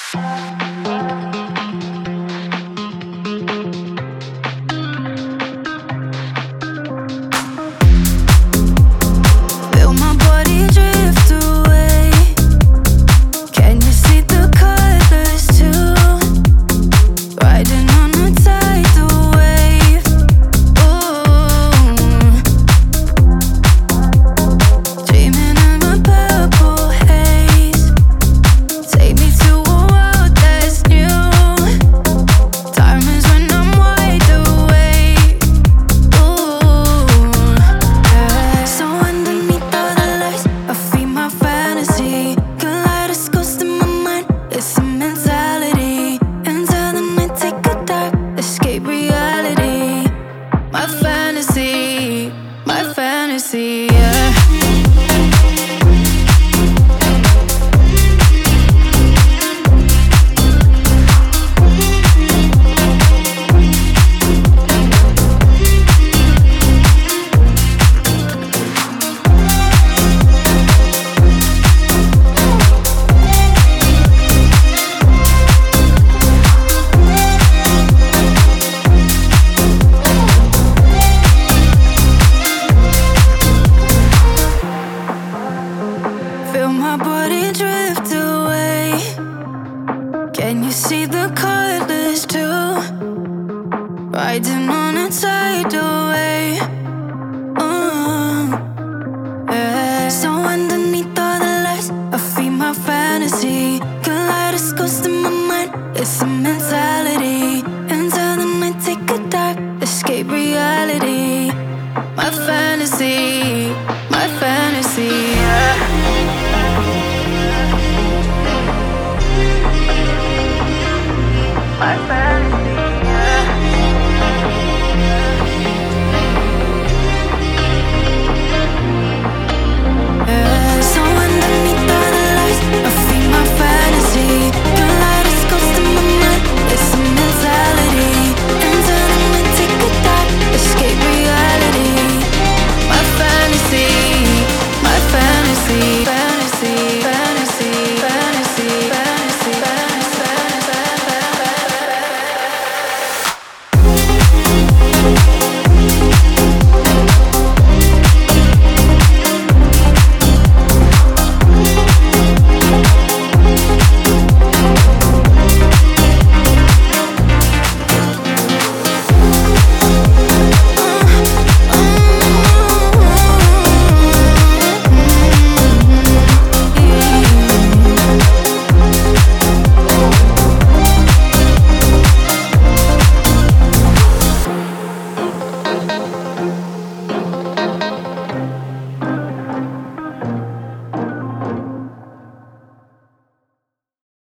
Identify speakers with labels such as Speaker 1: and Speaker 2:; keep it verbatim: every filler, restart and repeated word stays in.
Speaker 1: Feel my body drift away. Can you see the colors too? Riding on a tidal wave. Ooh. Dreaming of a purple haze. Take me to a world that's new. Diamonds when I'm wide awake. Ooh, yeah. So underneath all the lights, I feel my fantasy. Kaleidoscopes in my mind, it's a mentality. Until the night take a dive, escape reality. My fantasy, my fantasy, yeah. Feel my body drift away. Can you see the colors too? Riding on a tidal wave. Ooh, yeah. So underneath all the lights, I feel my fantasy. Kaleidoscopes in my mind, it's a